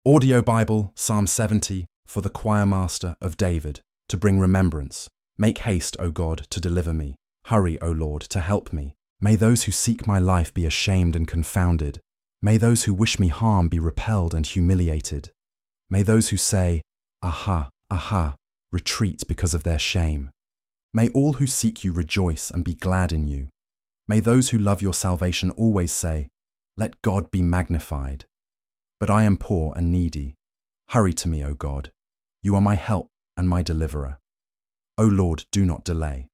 Audio Bible, Psalm 70, for the choirmaster of David, to bring remembrance. Make haste, O God, to deliver me. Hurry, O Lord, to help me. May those who seek my life be ashamed and confounded. May those who wish me harm be repelled and humiliated. May those who say, "Aha, aha," retreat because of their shame. May all who seek you rejoice and be glad in you. May those who love your salvation always say, "Let God be magnified." But I am poor and needy. Hurry to me, O God. You are my help and my deliverer. O Lord, do not delay.